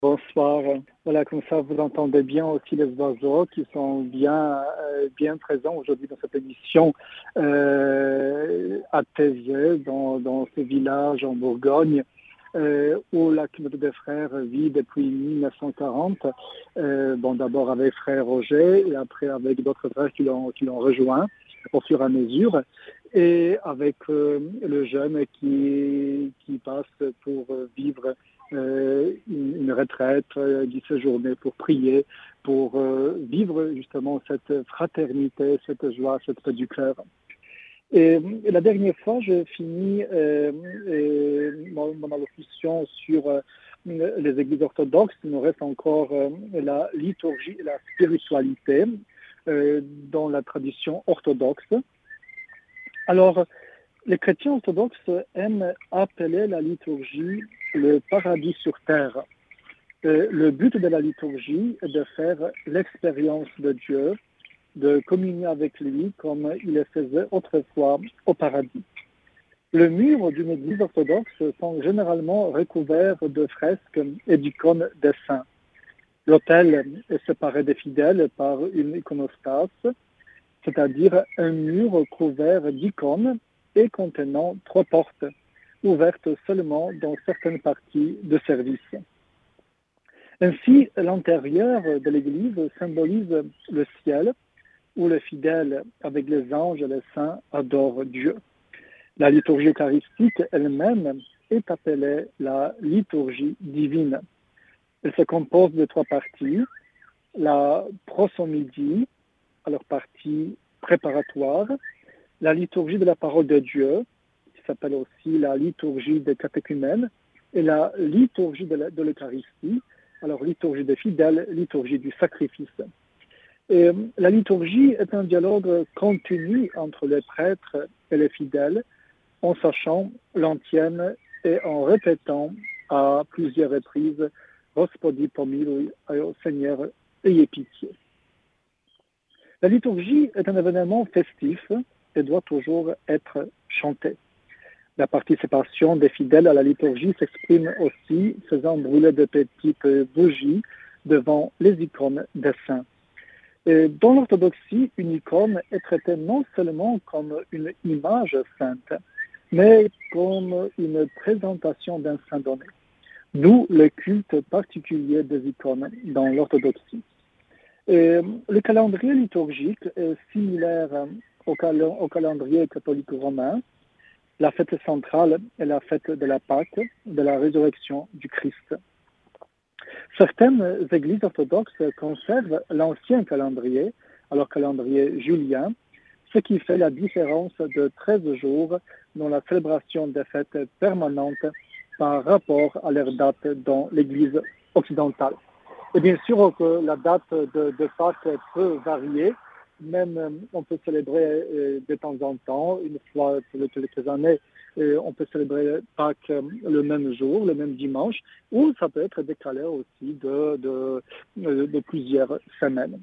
Bonsoir. Voilà, comme ça, vous entendez bien aussi les oiseaux qui sont bien présents aujourd'hui dans cette émission à Thésée, dans ce village en Bourgogne, où la communauté des frères vit depuis 1940. D'abord avec frère Roger et après avec d'autres frères qui l'ont rejoint au fur et à mesure. Et avec le jeune qui passe pour vivre une retraite, d'y séjourner pour prier, pour vivre justement cette fraternité, cette joie, cette paix du cœur. Et la dernière fois, je finis mon allocution sur les églises orthodoxes. Il nous reste encore la liturgie et la spiritualité dans la tradition orthodoxe. Alors, les chrétiens orthodoxes aiment appeler la liturgie le paradis sur terre. Le but de la liturgie est de faire l'expérience de Dieu, de communier avec lui comme il le faisait autrefois au paradis. Les murs d'une église orthodoxe sont généralement recouverts de fresques et d'icônes des saints. L'autel est séparé des fidèles par une iconostase, c'est-à-dire un mur couvert d'icônes et contenant 3 portes, ouvertes seulement dans certaines parties de service. Ainsi, l'intérieur de l'église symbolise le ciel, où les fidèles, avec les anges et les saints, adorent Dieu. La liturgie eucharistique elle-même est appelée la liturgie divine. Elle se compose de 3 parties. La prosomidie, alors partie préparatoire, la liturgie de la parole de Dieu, qui s'appelle aussi la liturgie des catéchumènes, et la liturgie de l'Eucharistie, alors liturgie des fidèles, liturgie du sacrifice. Et la liturgie est un dialogue continu entre les prêtres et les fidèles, en sachant l'antienne et en répétant à plusieurs reprises « Gospodi pomilui, au Seigneur, ayez pitié ». La liturgie est un événement festif et doit toujours être chantée. La participation des fidèles à la liturgie s'exprime aussi faisant brûler de petites bougies devant les icônes des saints. Et dans l'orthodoxie, une icône est traitée non seulement comme une image sainte, mais comme une présentation d'un saint donné. D'où le culte particulier des icônes dans l'orthodoxie. Et le calendrier liturgique est similaire au calendrier catholique romain. La fête centrale est la fête de la Pâque, de la résurrection du Christ. Certaines églises orthodoxes conservent l'ancien calendrier, alors calendrier julien, ce qui fait la différence de 13 jours dans la célébration des fêtes permanentes par rapport à leur date dans l'église occidentale. Et bien sûr que la date de Pâques peut varier, même on peut célébrer de temps en temps, une fois toutes les quelques années, on peut célébrer Pâques le même jour, le même dimanche, ou ça peut être décalé aussi de plusieurs semaines.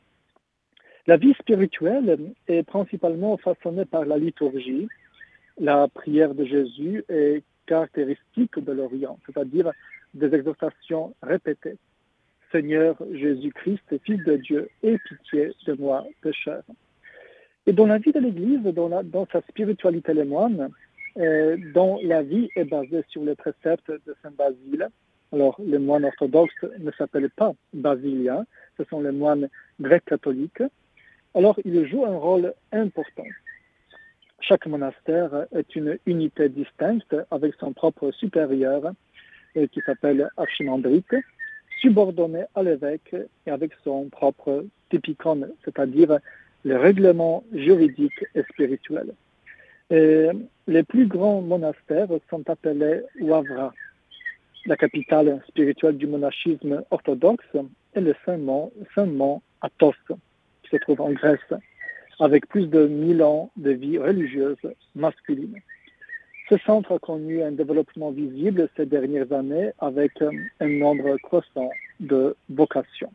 La vie spirituelle est principalement façonnée par la liturgie. La prière de Jésus est caractéristique de l'Orient, c'est-à-dire des exhortations répétées. Seigneur Jésus-Christ, Fils de Dieu, aie pitié de moi, pécheur. Et dans la vie de l'Église, dans sa spiritualité les moines, dont la vie est basée sur les préceptes de Saint Basile. Alors, les moines orthodoxes ne s'appellent pas basiliens, ce sont les moines grecs catholiques. Alors, ils jouent un rôle important. Chaque monastère est une unité distincte avec son propre supérieur, qui s'appelle archimandrite, subordonné à l'évêque et avec son propre typicon, c'est-à-dire le règlement juridique et spirituel. Et les plus grands monastères sont appelés Wawra. La capitale spirituelle du monachisme orthodoxe est le Saint-Mont Athos, qui se trouve en Grèce, avec plus de 1000 ans de vie religieuse masculine. Ce centre a connu un développement visible ces dernières années avec un nombre croissant de vocations.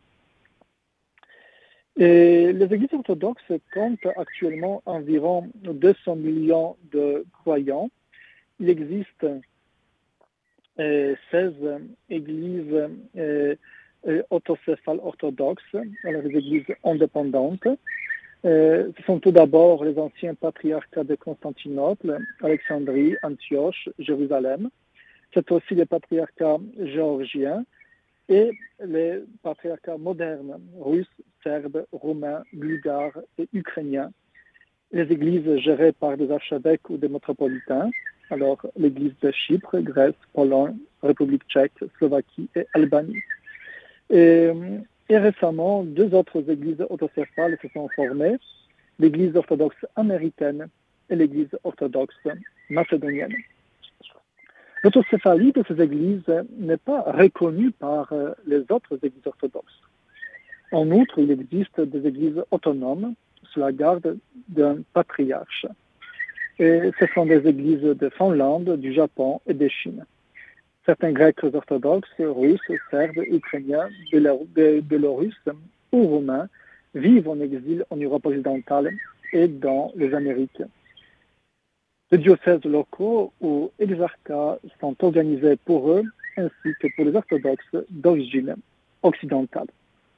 Et les églises orthodoxes comptent actuellement environ 200 millions de croyants. Il existe 16 églises autocéphales orthodoxes, alors les églises indépendantes. Ce sont tout d'abord les anciens patriarcats de Constantinople, Alexandrie, Antioche, Jérusalem. C'est aussi les patriarcats géorgiens et les patriarcats modernes, russes, serbes, roumains, bulgares et ukrainiens. Les églises gérées par des archevêques ou des métropolitains, alors l'église de Chypre, Grèce, Pologne, République tchèque, Slovaquie et Albanie. Et récemment, deux autres églises autocéphales se sont formées, l'église orthodoxe américaine et l'église orthodoxe macédonienne. L'autocéphalie de ces églises n'est pas reconnue par les autres églises orthodoxes. En outre, il existe des églises autonomes sous la garde d'un patriarche. Et ce sont des églises de Finlande, du Japon et de Chine. Certains Grecs orthodoxes, Russes, Serbes, Ukrainiens, Biélorusses ou Roumains vivent en exil en Europe occidentale et dans les Amériques. Les diocèses locaux ou exarchats sont organisés pour eux ainsi que pour les orthodoxes d'origine occidentale.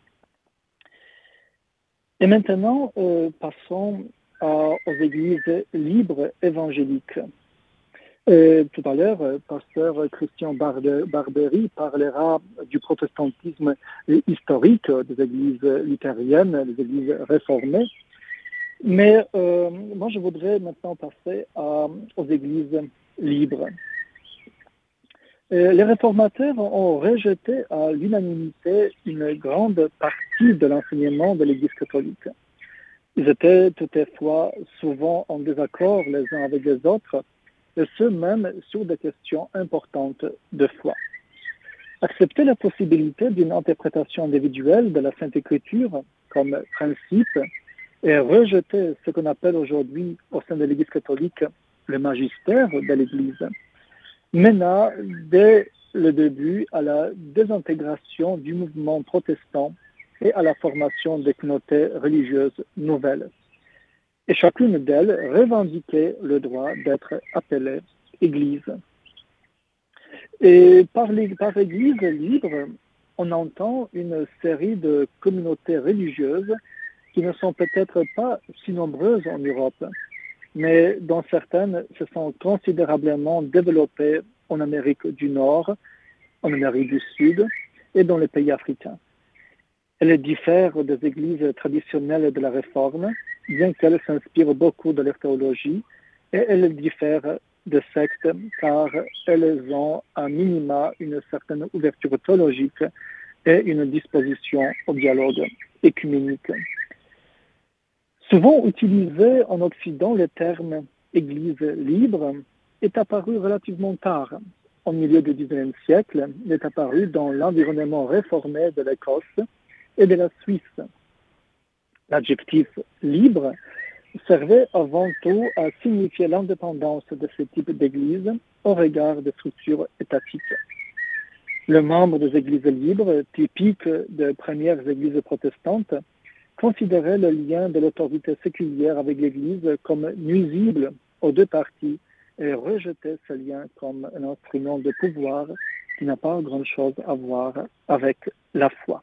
Et maintenant, passons aux églises libres évangéliques. Tout à l'heure, pasteur Christian Barbery parlera du protestantisme historique des églises luthériennes, des églises réformées. Mais moi, je voudrais maintenant passer aux églises libres. Les réformateurs ont rejeté à l'unanimité une grande partie de l'enseignement de l'Église catholique. Ils étaient toutefois souvent en désaccord les uns avec les autres, et ce même sur des questions importantes de foi. Accepter la possibilité d'une interprétation individuelle de la Sainte Écriture comme principe et rejeter ce qu'on appelle aujourd'hui au sein de l'Église catholique le magistère de l'Église mena dès le début à la désintégration du mouvement protestant et à la formation des communautés religieuses nouvelles. Et chacune d'elles revendiquait le droit d'être appelée Église. Et par Église libre, on entend une série de communautés religieuses qui ne sont peut-être pas si nombreuses en Europe, mais dont certaines se sont considérablement développées en Amérique du Nord, en Amérique du Sud et dans les pays africains. Elles diffèrent des églises traditionnelles de la Réforme, bien qu'elles s'inspirent beaucoup de leur théologie, et elles diffèrent de sectes car elles ont à minima une certaine ouverture théologique et une disposition au dialogue écuménique. Souvent utilisé en Occident, le terme « Église libre » est apparu relativement tard. Au milieu du XIXe siècle, il est apparu dans l'environnement réformé de l'Écosse et de la Suisse. L'adjectif « libre » servait avant tout à signifier l'indépendance de ce type d'église au regard des structures étatiques. Le membre des églises libres, typiques des premières églises protestantes, considérait le lien de l'autorité séculière avec l'Église comme nuisible aux deux parties et rejetait ce lien comme un instrument de pouvoir qui n'a pas grand-chose à voir avec la foi.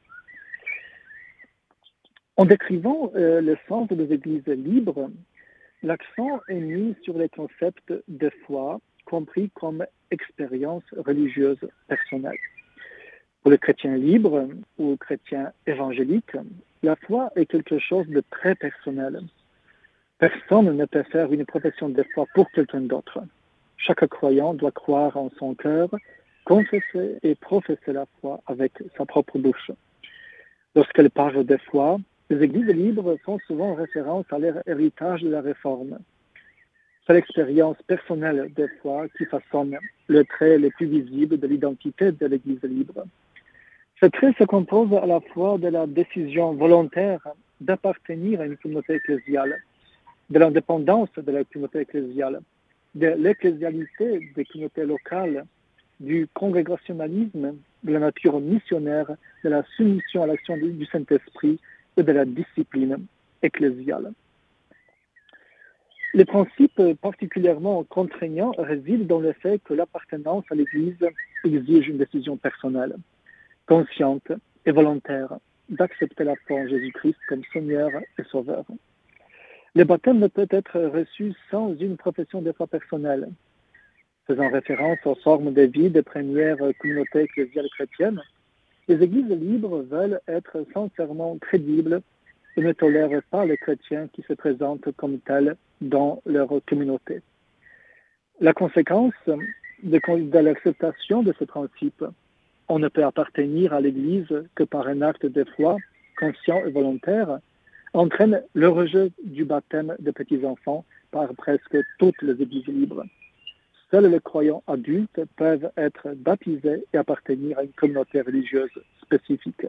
En décrivant le sens des églises libres, l'accent est mis sur les concepts de foi, compris comme expérience religieuse personnelle. Pour les chrétiens libres ou chrétiens évangéliques, la foi est quelque chose de très personnel. Personne ne peut faire une profession de foi pour quelqu'un d'autre. Chaque croyant doit croire en son cœur, confesser et professer la foi avec sa propre bouche. Lorsqu'elle parle de foi, les églises libres font souvent référence à leur héritage de la Réforme. C'est l'expérience personnelle de foi qui façonne le trait le plus visible de l'identité de l'Église libre. Ce trait se compose à la fois de la décision volontaire d'appartenir à une communauté ecclésiale, de l'indépendance de la communauté ecclésiale, de l'ecclésialité des communautés locales, du congrégationalisme, de la nature missionnaire, de la soumission à l'action du Saint-Esprit et de la discipline ecclésiale. Les principes particulièrement contraignants résident dans le fait que l'appartenance à l'Église exige une décision personnelle, consciente et volontaire d'accepter la foi en Jésus-Christ comme Seigneur et Sauveur. Le baptême ne peut être reçu sans une profession de foi personnelle. Faisant référence aux formes de vie des premières communautés ecclésiales chrétiennes, les églises libres veulent être sincèrement crédibles et ne tolèrent pas les chrétiens qui se présentent comme tels dans leur communauté. La conséquence de l'acceptation de ce principe, on ne peut appartenir à l'Église que par un acte de foi conscient et volontaire, entraîne le rejet du baptême des petits-enfants par presque toutes les églises libres. Seuls les croyants adultes peuvent être baptisés et appartenir à une communauté religieuse spécifique.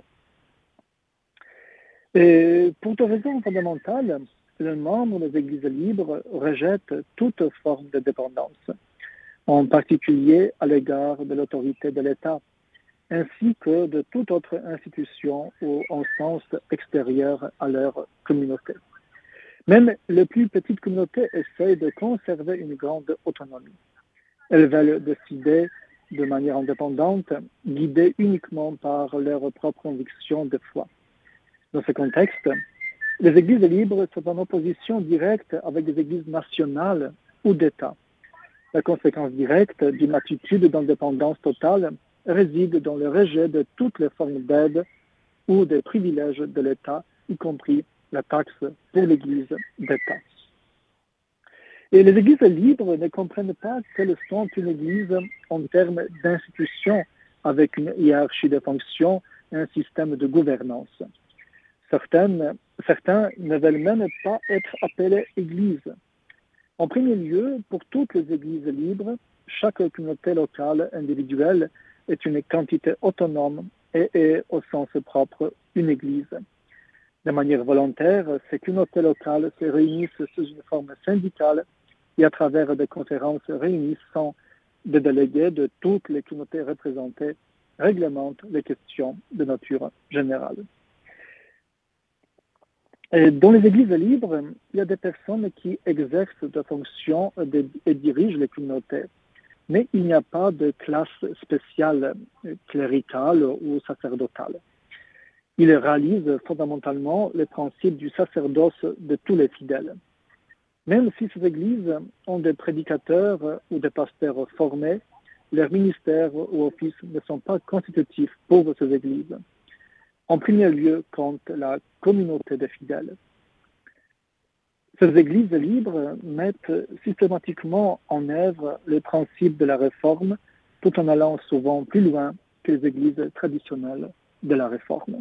Et pour des raisons fondamentales, les membres des églises libres rejettent toute forme de dépendance, en particulier à l'égard de l'autorité de l'État, ainsi que de toute autre institution ou instance extérieure à leur communauté. Même les plus petites communautés essayent de conserver une grande autonomie. Elles veulent décider de manière indépendante, guidées uniquement par leurs propres convictions de foi. Dans ce contexte, les églises libres sont en opposition directe avec des églises nationales ou d'État. La conséquence directe d'une attitude d'indépendance totale réside dans le rejet de toutes les formes d'aide ou des privilèges de l'État, y compris la taxe pour l'Église d'État. Et les églises libres ne comprennent pas qu'elles sont une église en termes d'institution, avec une hiérarchie de fonctions et un système de gouvernance. Certains ne veulent même pas être appelés églises. En premier lieu, pour toutes les églises libres, chaque communauté locale individuelle est une quantité autonome et est au sens propre une église. De manière volontaire, ces communautés locales se réunissent sous une forme syndicale et à travers des conférences réunissant des délégués de toutes les communautés représentées réglementent les questions de nature générale. Et dans les églises libres, il y a des personnes qui exercent des fonctions et dirigent les communautés, mais il n'y a pas de classe spéciale cléricale ou sacerdotale. Ils réalisent fondamentalement les principes du sacerdoce de tous les fidèles. Même si ces églises ont des prédicateurs ou des pasteurs formés, leurs ministères ou offices ne sont pas constitutifs pour ces églises. En premier lieu, compte la communauté des fidèles. Ces églises libres mettent systématiquement en œuvre les principes de la réforme, tout en allant souvent plus loin que les églises traditionnelles de la réforme.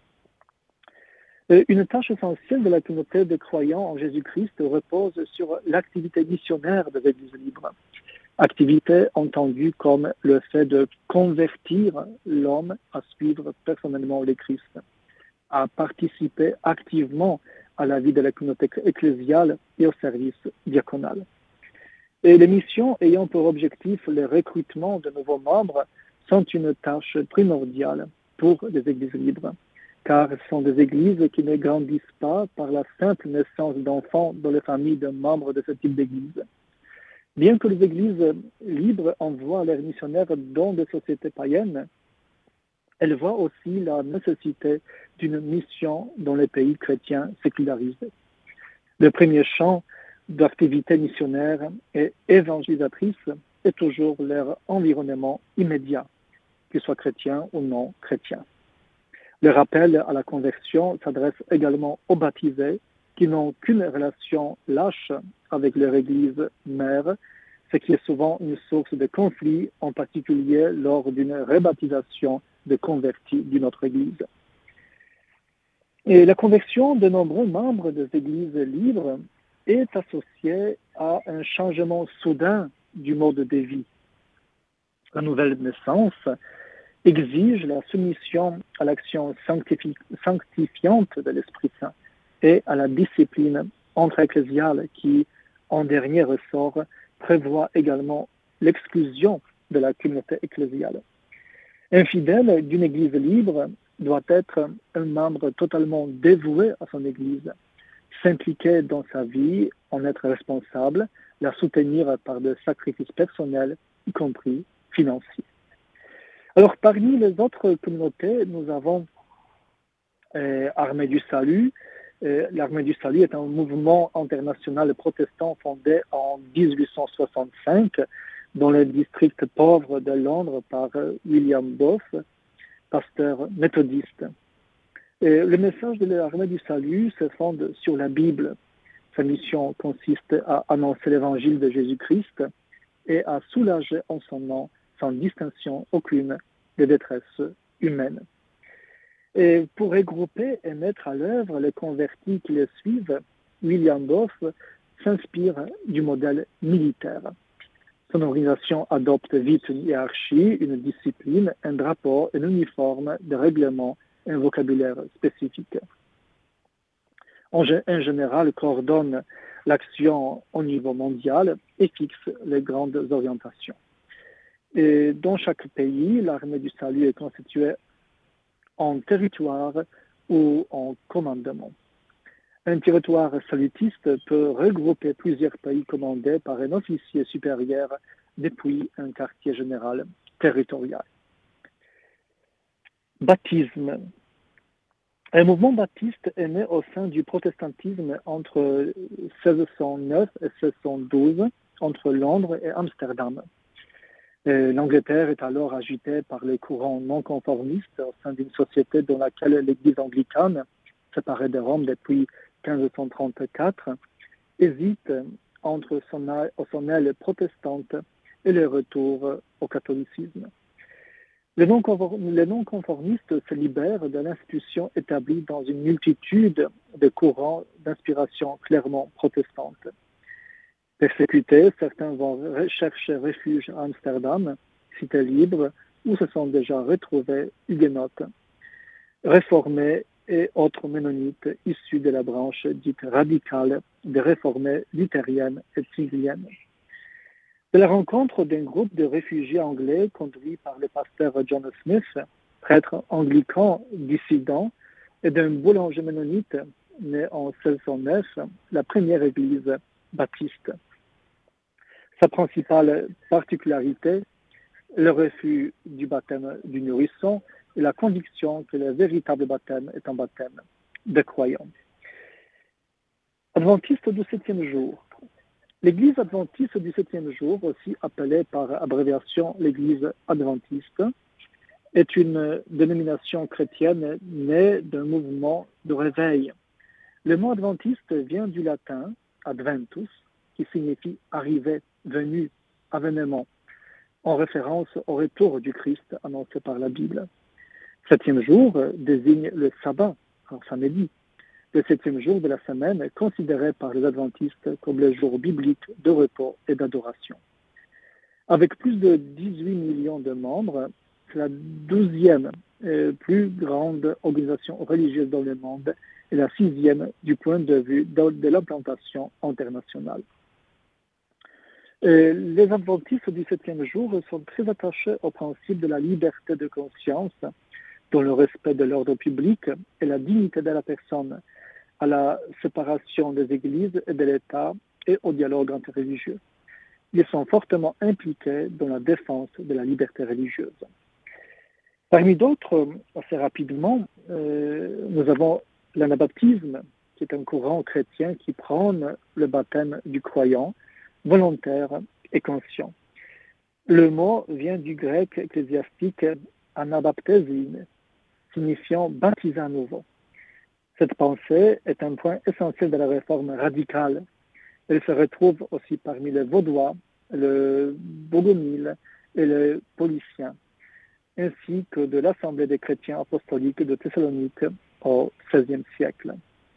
Une tâche essentielle de la communauté de croyants en Jésus-Christ repose sur l'activité missionnaire des églises libres. Activité entendue comme le fait de convertir l'homme à suivre personnellement le Christ, à participer activement à la vie de la communauté ecclésiale et au service diaconal. Et les missions ayant pour objectif le recrutement de nouveaux membres sont une tâche primordiale pour les églises libres, car ce sont des églises qui ne grandissent pas par la simple naissance d'enfants dans les familles de membres de ce type d'église. Bien que les églises libres envoient leurs missionnaires dans des sociétés païennes, elles voient aussi la nécessité d'une mission dans les pays chrétiens sécularisés. Le premier champ d'activité missionnaire et évangélisatrice est toujours leur environnement immédiat, qu'il soit chrétien ou non chrétien. Le rappel à la conversion s'adresse également aux baptisés qui n'ont qu'une relation lâche avec leur église mère, ce qui est souvent une source de conflit, en particulier lors d'une rebaptisation de convertis d'une autre église. Et la conversion de nombreux membres des églises libres est associée à un changement soudain du mode de vie. La nouvelle naissance exige la soumission à l'action sanctifiante de l'Esprit Saint et à la discipline entre-ecclésiale qui, en dernier ressort, prévoit également l'exclusion de la communauté ecclésiale. Un fidèle d'une église libre doit être un membre totalement dévoué à son église, s'impliquer dans sa vie, en être responsable, la soutenir par des sacrifices personnels, y compris financiers. Alors, parmi les autres communautés, nous avons Armée du Salut. L'Armée du Salut est un mouvement international protestant fondé en 1865 dans le district pauvre de Londres par William Booth, pasteur méthodiste. Le message de l'Armée du Salut se fonde sur la Bible. Sa mission consiste à annoncer l'évangile de Jésus-Christ et à soulager en son nom, sans distinction aucune, des détresses humaines. Et pour regrouper et mettre à l'œuvre les convertis qui le suivent, William Booth s'inspire du modèle militaire. Son organisation adopte vite une hiérarchie, une discipline, un drapeau, un uniforme, des règlements, un vocabulaire spécifique. En général, coordonne l'action au niveau mondial et fixe les grandes orientations. Et dans chaque pays, l'Armée du Salut est constituée en territoire ou en commandement. Un territoire salutiste peut regrouper plusieurs pays commandés par un officier supérieur depuis un quartier général territorial. Baptisme. Un mouvement baptiste est né au sein du protestantisme entre 1609 et 1612, entre Londres et Amsterdam. L'Angleterre est alors agitée par les courants non conformistes au sein d'une société dans laquelle l'Église anglicane, séparée de Rome depuis 1534, hésite entre son aile protestante et le retour au catholicisme. Les non-conformistes se libèrent de l'institution établie dans une multitude de courants d'inspiration clairement protestante. Persécutés, certains vont chercher refuge à Amsterdam, cité libre, où se sont déjà retrouvés huguenotes, réformés et autres ménonites issus de la branche dite radicale des réformés luthériennes et tigriennes. De la rencontre d'un groupe de réfugiés anglais conduit par le pasteur John Smith, prêtre anglican dissident, et d'un boulanger ménonite né en 1609, la première église baptiste. Sa principale particularité, le refus du baptême du nourrisson et la conviction que le véritable baptême est un baptême de croyants. Adventiste du septième jour. L'Église adventiste du septième jour, aussi appelée par abréviation l'Église adventiste, est une dénomination chrétienne née d'un mouvement de réveil. Le mot adventiste vient du latin adventus, qui signifie arriver, venu, avènement, en référence au retour du Christ annoncé par la Bible. Septième jour désigne le sabbat, en samedi, le septième jour de la semaine est considéré par les adventistes comme le jour biblique de repos et d'adoration. Avec plus de 18 millions de membres, c'est la 12e plus grande organisation religieuse dans le monde et la 6e du point de vue de l'implantation internationale. Les adventistes du septième jour sont très attachés au principe de la liberté de conscience, dans le respect de l'ordre public et la dignité de la personne, à la séparation des églises et de l'État et au dialogue interreligieux. Ils sont fortement impliqués dans la défense de la liberté religieuse. Parmi d'autres, assez rapidement, nous avons l'anabaptisme, qui est un courant chrétien qui prône le baptême du croyant, volontaire et conscient. Le mot vient du grec ecclésiastique anabaptésine, signifiant baptiser à nouveau. Cette pensée est un point essentiel de la réforme radicale. Elle se retrouve aussi parmi les Vaudois, le Bogomil et les Pauliciens, ainsi que de l'Assemblée des chrétiens apostoliques de Thessalonique au XVIe siècle.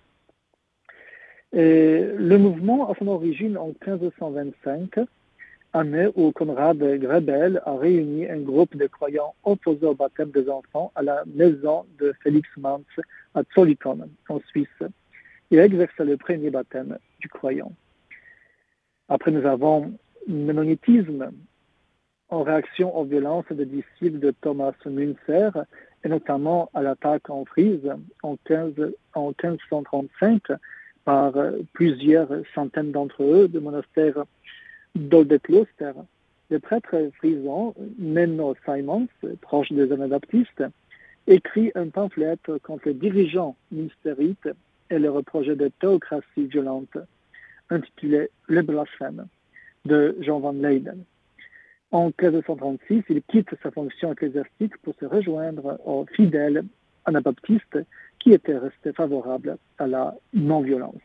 Et le mouvement a son origine en 1525, année où Conrad Grebel a réuni un groupe de croyants opposés au baptême des enfants à la maison de Félix Manz à Zolikon, en Suisse. Il a exercé le premier baptême du croyant. Après, nous avons le ménonitisme, en réaction aux violences des disciples de Thomas Münzer, et notamment à l'attaque en Frise en 1535 par plusieurs centaines d'entre eux, du monastère d'Oldekloster. Le prêtre frisant Menno Simons, proche des anabaptistes, écrit un pamphlet contre les dirigeants ministérites et leur projet de théocratie violente, intitulé Le blasphème, de Jean van Leyden. En 1336, il quitte sa fonction ecclésiastique pour se rejoindre aux fidèles anabaptistes qui étaient restés favorables à la non-violence.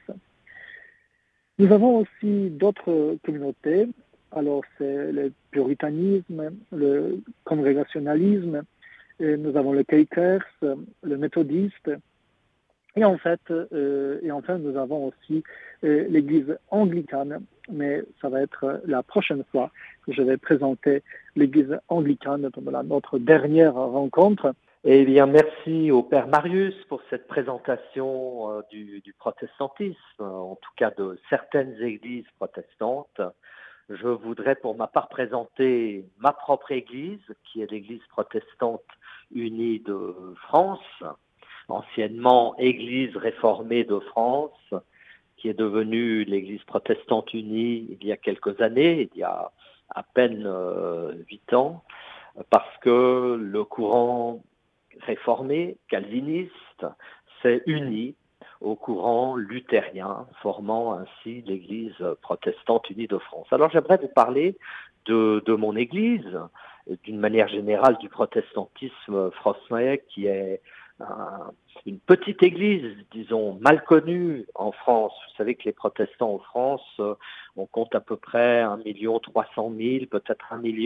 Nous avons aussi d'autres communautés. Alors, c'est le puritanisme, le congrégationalisme, et nous avons le Quakers, le méthodiste, et enfin, nous avons aussi l'Église anglicane, mais ça va être la prochaine fois que je vais présenter l'Église anglicane dans notre dernière rencontre. Eh bien, merci au Père Marius pour cette présentation du protestantisme, en tout cas de certaines églises protestantes. Je voudrais pour ma part présenter ma propre église, qui est l'Église protestante unie de France, anciennement Église réformée de France, qui est devenue l'Église protestante unie il y a quelques années, il y a à peine 8 ans, parce que le courant réformé, calviniste, s'est uni au courant luthérien, formant ainsi l'Église protestante unie de France. Alors j'aimerais vous parler de mon Église, d'une manière générale du protestantisme français, qui est une petite église, disons, mal connue en France. Vous savez que les protestants en France, on compte à peu près 1,3 million, peut-être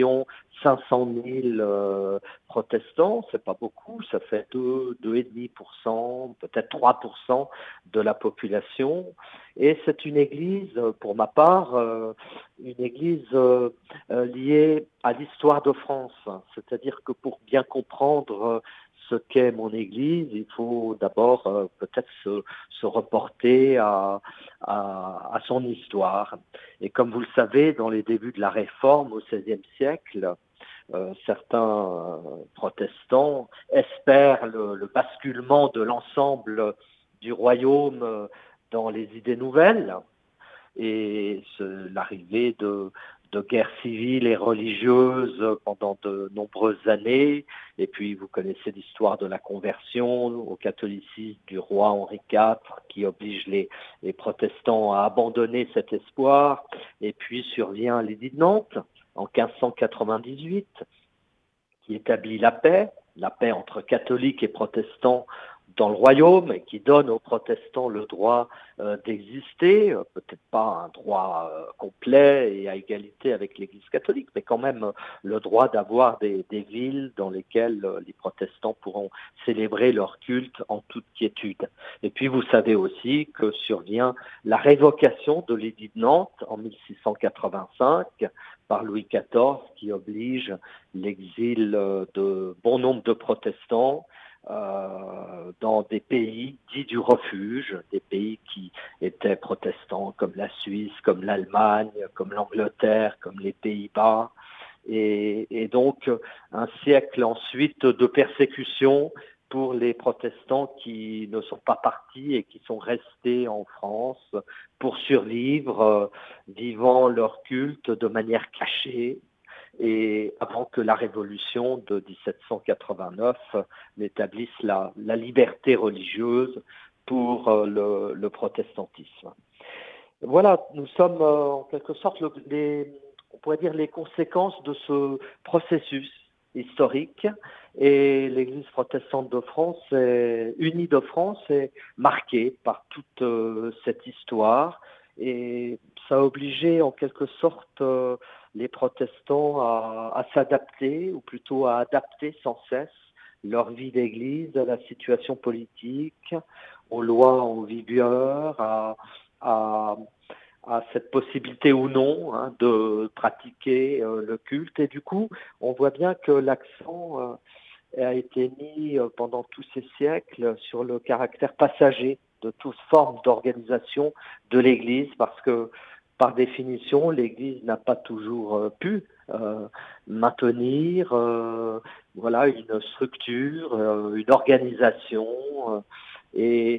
1,5 million protestants. C'est pas beaucoup, ça fait 2,5%, peut-être 3% de la population. Et c'est une église, pour ma part, une église liée à l'histoire de France. C'est-à-dire que pour bien comprendre ce qu'est mon église, il faut d'abord peut-être se reporter à son histoire. Et comme vous le savez, dans les débuts de la Réforme au XVIe siècle, certains protestants espèrent le basculement de l'ensemble du royaume dans les idées nouvelles et l'arrivée de guerres civiles et religieuses pendant de nombreuses années. Et puis, vous connaissez l'histoire de la conversion au catholicisme du roi Henri IV, qui oblige les protestants à abandonner cet espoir. Et puis survient l'édit de Nantes en 1598, qui établit la paix entre catholiques et protestants dans le royaume, et qui donne aux protestants le droit d'exister, peut-être pas un droit complet et à égalité avec l'Église catholique, mais quand même le droit d'avoir des villes dans lesquelles les protestants pourront célébrer leur culte en toute quiétude. Et puis vous savez aussi que survient la révocation de l'édit de Nantes en 1685 par Louis XIV, qui oblige l'exil de bon nombre de protestants dans des pays dits du refuge, des pays qui étaient protestants comme la Suisse, comme l'Allemagne, comme l'Angleterre, comme les Pays-Bas. Et donc un siècle ensuite de persécution pour les protestants qui ne sont pas partis et qui sont restés en France pour survivre, vivant leur culte de manière cachée, et avant que la révolution de 1789 n'établisse la liberté religieuse pour le protestantisme. Voilà, nous sommes en quelque sorte on pourrait dire les conséquences de ce processus historique, et l'Église protestante de France, unie de France, est marquée par toute cette histoire, et ça a obligé en quelque sorte les protestants à s'adapter, ou plutôt à adapter sans cesse leur vie d'église à la situation politique, aux lois en vigueur, à cette possibilité ou non de pratiquer le culte. Et du coup, on voit bien que l'accent a été mis pendant tous ces siècles sur le caractère passager de toute forme d'organisation de l'Église, parce que par définition, l'Église n'a pas toujours pu maintenir une structure, une organisation. Et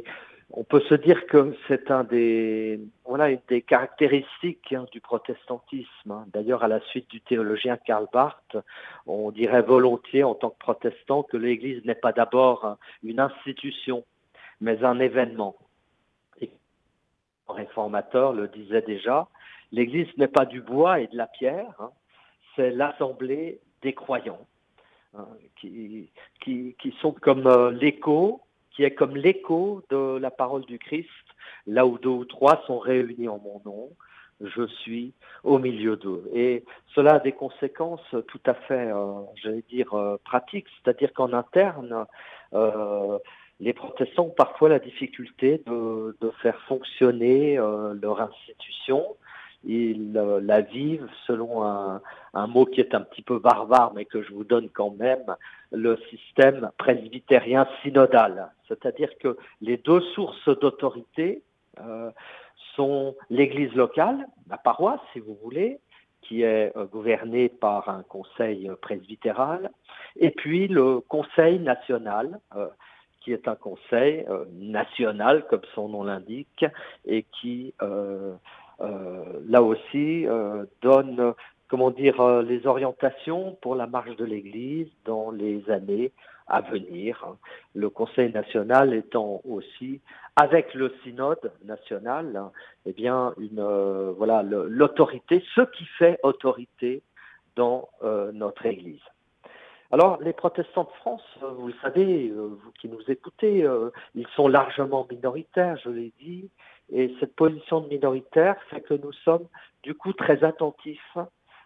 On peut se dire que c'est une des caractéristiques du protestantisme. D'ailleurs, à la suite du théologien Karl Barth, on dirait volontiers en tant que protestant que l'Église n'est pas d'abord une institution, mais un événement. Et le réformateur le disait déjà, l'Église n'est pas du bois et de la pierre, c'est l'assemblée des croyants, qui sont comme l'écho, qui est comme l'écho de la parole du Christ, là où 2 ou 3 sont réunis en mon nom, je suis au milieu d'eux. Et cela a des conséquences tout à fait, pratiques, c'est-à-dire qu'en interne, les protestants ont parfois la difficulté de faire fonctionner leur institution. Ils la vivent selon un mot qui est un petit peu barbare, mais que je vous donne quand même, le système presbytérien synodal. C'est-à-dire que les 2 sources d'autorité sont l'Église locale, la paroisse, si vous voulez, qui est gouvernée par un conseil presbytéral, et puis le conseil national, qui est un conseil national, comme son nom l'indique, et qui là aussi donne les orientations pour la marche de l'Église dans les années à venir. Le Conseil national étant aussi, avec le synode national, l'autorité, ce qui fait autorité dans notre Église. Alors, les protestants de France, vous le savez, vous qui nous écoutez, ils sont largement minoritaires, je l'ai dit, et cette position de minoritaire fait que nous sommes du coup très attentifs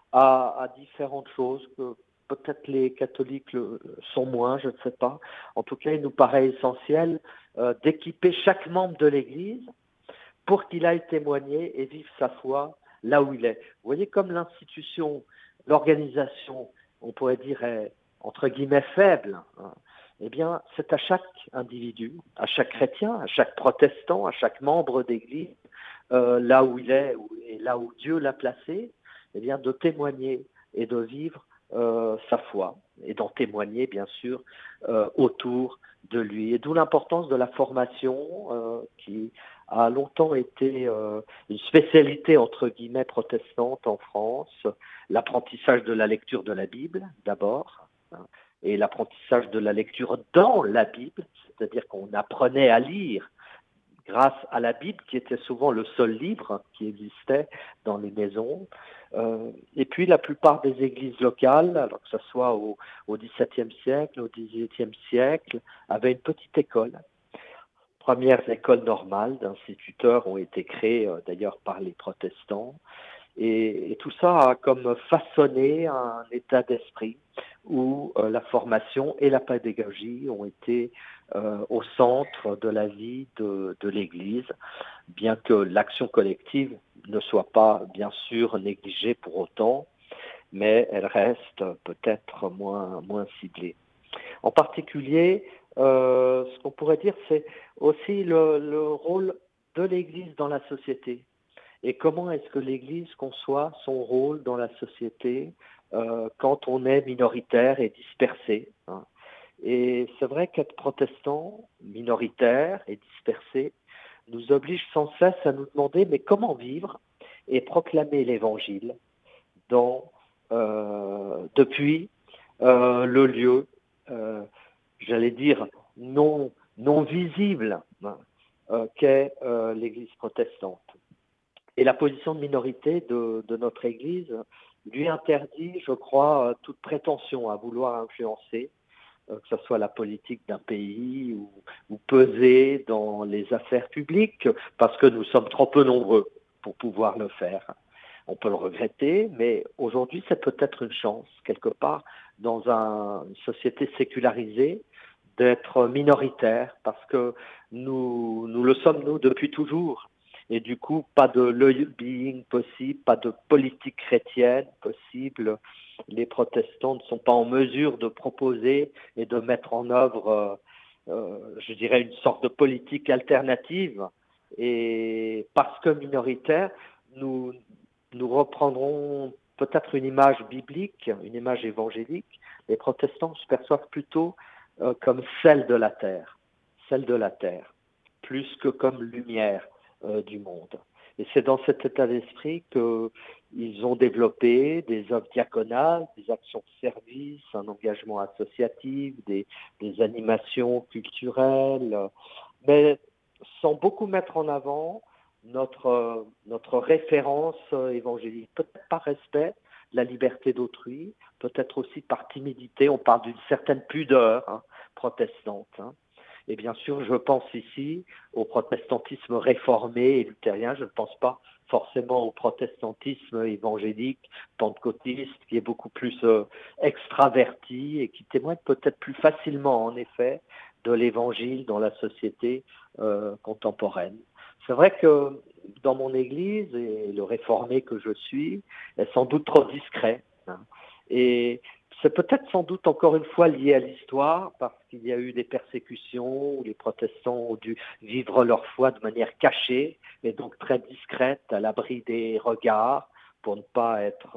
à différentes choses que peut-être les catholiques sont moins, je ne sais pas. En tout cas, il nous paraît essentiel d'équiper chaque membre de l'Église pour qu'il aille témoigner et vivre sa foi là où il est. Vous voyez, comme l'institution, l'organisation, on pourrait dire, est entre guillemets faible, eh bien, c'est à chaque individu, à chaque chrétien, à chaque protestant, à chaque membre d'église, là où il est et là où Dieu l'a placé, eh bien, de témoigner et de vivre sa foi et d'en témoigner, bien sûr, autour de lui. Et d'où l'importance de la formation qui a longtemps été une spécialité, entre guillemets, protestante en France, l'apprentissage de la lecture de la Bible, d'abord, et l'apprentissage de la lecture dans la Bible, c'est-à-dire qu'on apprenait à lire grâce à la Bible, qui était souvent le seul livre qui existait dans les maisons. Et puis la plupart des églises locales, alors que ce soit au XVIIe siècle, au XVIIIe siècle, avaient une petite école. Premières écoles normales d'instituteurs ont été créées d'ailleurs par les protestants. Et tout ça a comme façonné un état d'esprit où la formation et la pédagogie ont été au centre de la vie de l'Église, bien que l'action collective ne soit pas, bien sûr, négligée pour autant, mais elle reste peut-être moins ciblée. En particulier, ce qu'on pourrait dire, c'est aussi le rôle de l'Église dans la société. Et comment est-ce que l'Église conçoit son rôle dans la société quand on est minoritaire et dispersé, Et c'est vrai qu'être protestant, minoritaire et dispersé, nous oblige sans cesse à nous demander mais comment vivre et proclamer l'Évangile depuis le lieu, j'allais dire, non visible qu'est l'Église protestante. Et la position de minorité de notre Église lui interdit, je crois, toute prétention à vouloir influencer, que ce soit la politique d'un pays ou peser dans les affaires publiques, parce que nous sommes trop peu nombreux pour pouvoir le faire. On peut le regretter, mais aujourd'hui, c'est peut-être une chance, quelque part, dans une société sécularisée, d'être minoritaire, parce que nous le sommes, nous, depuis toujours. Et du coup, pas de lobbying possible, pas de politique chrétienne possible. Les protestants ne sont pas en mesure de proposer et de mettre en œuvre, je dirais, une sorte de politique alternative. Et parce que minoritaire, nous reprendrons peut-être une image biblique, une image évangélique. Les protestants se perçoivent plutôt comme celle de la terre, plus que comme lumière du monde. Et c'est dans cet état d'esprit qu'ils ont développé des œuvres diaconales, des actions de service, un engagement associatif, des animations culturelles, mais sans beaucoup mettre en avant notre référence évangélique, peut-être par respect de la liberté d'autrui, peut-être aussi par timidité. On parle d'une certaine pudeur protestante. Et bien sûr, je pense ici au protestantisme réformé et luthérien. Je ne pense pas forcément au protestantisme évangélique, pentecôtiste, qui est beaucoup plus extraverti et qui témoigne peut-être plus facilement, en effet, de l'évangile dans la société contemporaine. C'est vrai que dans mon église, et le réformé que je suis, est sans doute trop discret. Et c'est peut-être sans doute encore une fois lié à l'histoire, parce qu'il y a eu des persécutions où les protestants ont dû vivre leur foi de manière cachée, et donc très discrète, à l'abri des regards, pour ne pas être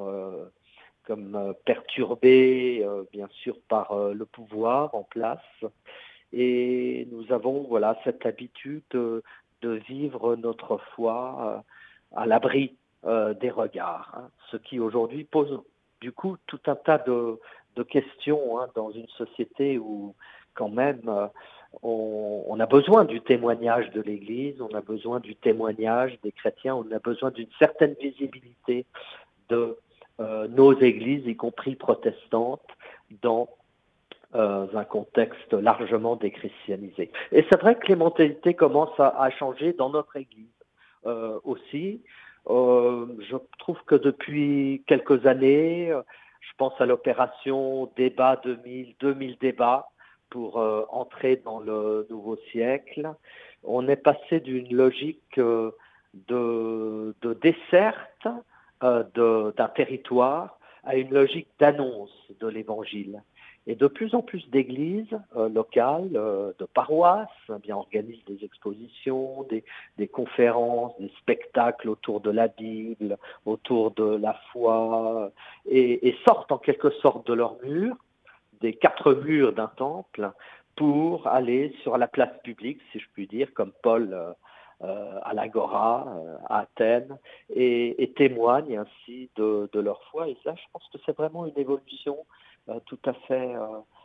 perturbés, bien sûr, par le pouvoir en place. Et nous avons cette habitude de vivre notre foi à l'abri des regards, ce qui aujourd'hui pose du coup tout un tas de questions dans une société où quand même on a besoin du témoignage de l'Église, on a besoin du témoignage des chrétiens, on a besoin d'une certaine visibilité de nos églises, y compris protestantes, dans un contexte largement déchristianisé. Et c'est vrai que les mentalités commencent à changer dans notre Église aussi. Je trouve que depuis quelques années, je pense à l'opération Débat 2000 débats pour entrer dans le nouveau siècle, on est passé d'une logique de desserte d'un territoire à une logique d'annonce de l'Évangile. Et de plus en plus d'églises locales, de paroisses, bien organisent des expositions, des conférences, des spectacles autour de la Bible, autour de la foi, et sortent en quelque sorte de leurs murs, des 4 murs d'un temple, pour aller sur la place publique, si je puis dire, comme Paul à l'Agora, à Athènes, et témoignent ainsi de leur foi. Et ça, je pense que c'est vraiment une évolution tout à fait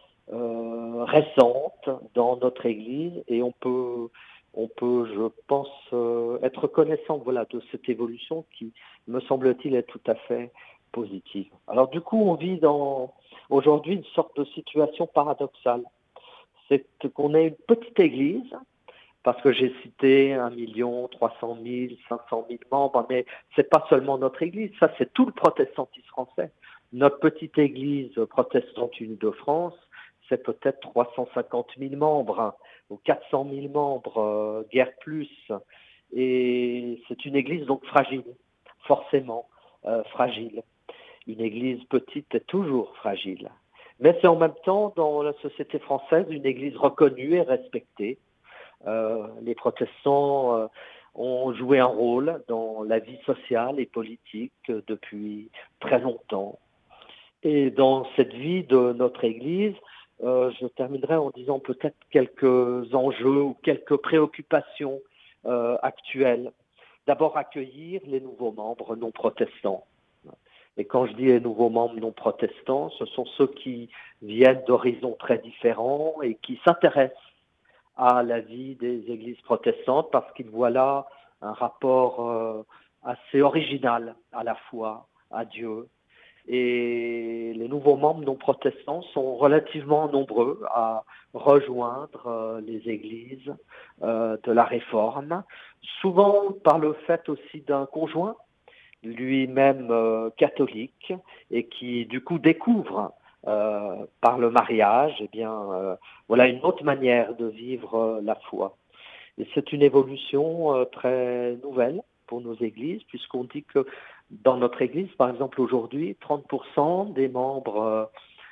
récente dans notre Église, et on peut, je pense, être reconnaissant de cette évolution qui, me semble-t-il, est tout à fait positive. Alors du coup, on vit aujourd'hui une sorte de situation paradoxale. C'est qu'on est une petite Église, parce que j'ai cité 1 300 000, 500 000 membres, mais c'est pas seulement notre Église, ça c'est tout le protestantisme français. Notre petite Église protestante unie de France, c'est peut-être 350 000 membres, ou 400 000 membres, guère plus. Et c'est une Église donc fragile, forcément fragile. Une Église petite est toujours fragile. Mais c'est en même temps, dans la société française, une Église reconnue et respectée. Les protestants ont joué un rôle dans la vie sociale et politique depuis très longtemps. Et dans cette vie de notre Église, je terminerai en disant peut-être quelques enjeux ou quelques préoccupations actuelles. D'abord, accueillir les nouveaux membres non protestants. Et quand je dis les nouveaux membres non protestants, ce sont ceux qui viennent d'horizons très différents et qui s'intéressent à la vie des églises protestantes parce qu'ils voient là un rapport assez original à la foi, à Dieu. Et les nouveaux membres non protestants sont relativement nombreux à rejoindre les églises de la Réforme, souvent par le fait aussi d'un conjoint, lui-même catholique, et qui du coup découvre par le mariage une autre manière de vivre la foi. Et c'est une évolution très nouvelle pour nos églises, puisqu'on dit que dans notre église, par exemple aujourd'hui, 30% des membres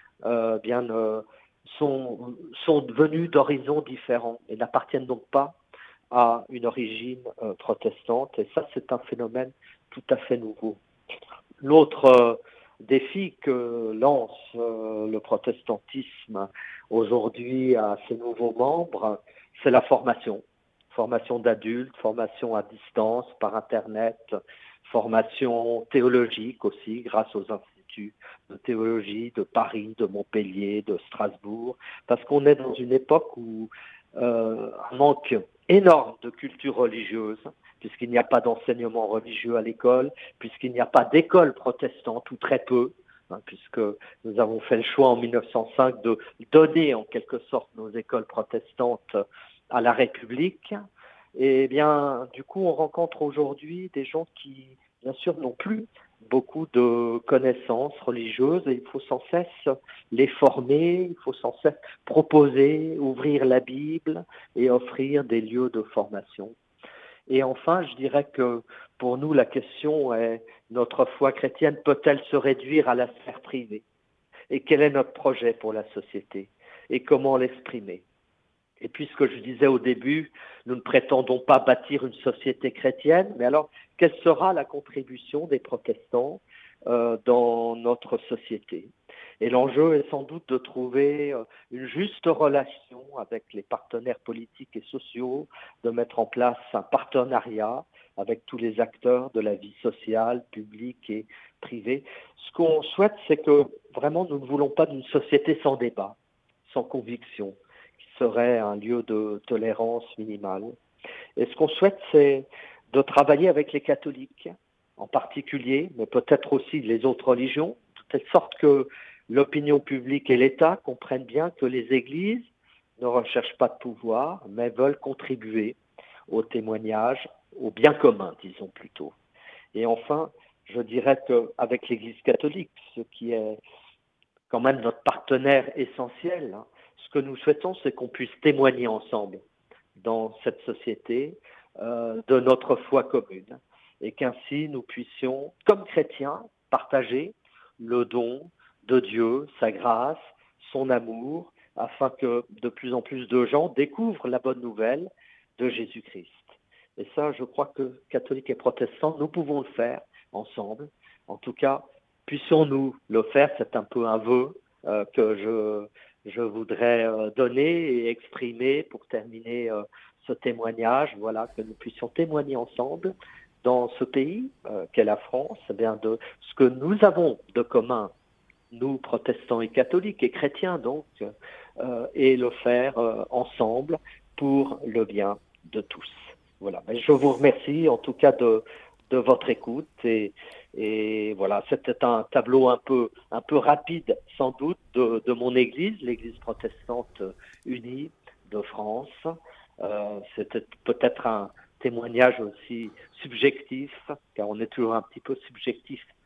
sont venus d'horizons différents et n'appartiennent donc pas à une origine protestante. Et ça, c'est un phénomène tout à fait nouveau. L'autre défi que lance le protestantisme aujourd'hui à ses nouveaux membres, c'est la formation. formation d'adultes, formation à distance, par Internet, formation théologique aussi, grâce aux instituts de théologie de Paris, de Montpellier, de Strasbourg, parce qu'on est dans une époque où un manque énorme de culture religieuse, puisqu'il n'y a pas d'enseignement religieux à l'école, puisqu'il n'y a pas d'école protestante, ou très peu, puisque nous avons fait le choix en 1905 de donner en quelque sorte nos écoles protestantes à la République. Et bien, du coup, on rencontre aujourd'hui des gens qui, bien sûr, n'ont plus beaucoup de connaissances religieuses et il faut sans cesse les former, il faut sans cesse proposer, ouvrir la Bible et offrir des lieux de formation. Et enfin, je dirais que pour nous, la question est, notre foi chrétienne peut-elle se réduire à la sphère privée? Et quel est notre projet pour la société? Et comment l'exprimer? Et puisque je disais au début, nous ne prétendons pas bâtir une société chrétienne, mais alors, quelle sera la contribution des protestants dans notre société? Et l'enjeu est sans doute de trouver une juste relation avec les partenaires politiques et sociaux, de mettre en place un partenariat avec tous les acteurs de la vie sociale, publique et privée. Ce qu'on souhaite, c'est que vraiment nous ne voulons pas d'une société sans débat, sans conviction, qui serait un lieu de tolérance minimale. Et ce qu'on souhaite, c'est de travailler avec les catholiques en particulier, mais peut-être aussi les autres religions, de telle sorte que l'opinion publique et l'État comprennent bien que les églises ne recherchent pas de pouvoir, mais veulent contribuer au témoignage, au bien commun, disons plutôt. Et enfin, je dirais qu'avec l'Église catholique, ce qui est quand même notre partenaire essentiel, ce que nous souhaitons, c'est qu'on puisse témoigner ensemble dans cette société de notre foi commune et qu'ainsi nous puissions, comme chrétiens, partager le don de Dieu, sa grâce, son amour, afin que de plus en plus de gens découvrent la bonne nouvelle de Jésus-Christ. Et ça, je crois que catholiques et protestants, nous pouvons le faire ensemble. En tout cas, puissions-nous le faire, c'est un peu un vœu que je voudrais donner et exprimer pour terminer ce témoignage, voilà, que nous puissions témoigner ensemble dans ce pays qu'est la France, eh bien de ce que nous avons de commun, nous protestants et catholiques et chrétiens donc, et le faire ensemble pour le bien de tous. Voilà. Mais je vous remercie en tout cas de votre écoute et voilà, c'était un tableau un peu rapide sans doute de mon église, l'église protestante unie de France. C'était peut-être un témoignage aussi subjectif, car on est toujours un petit peu subjectif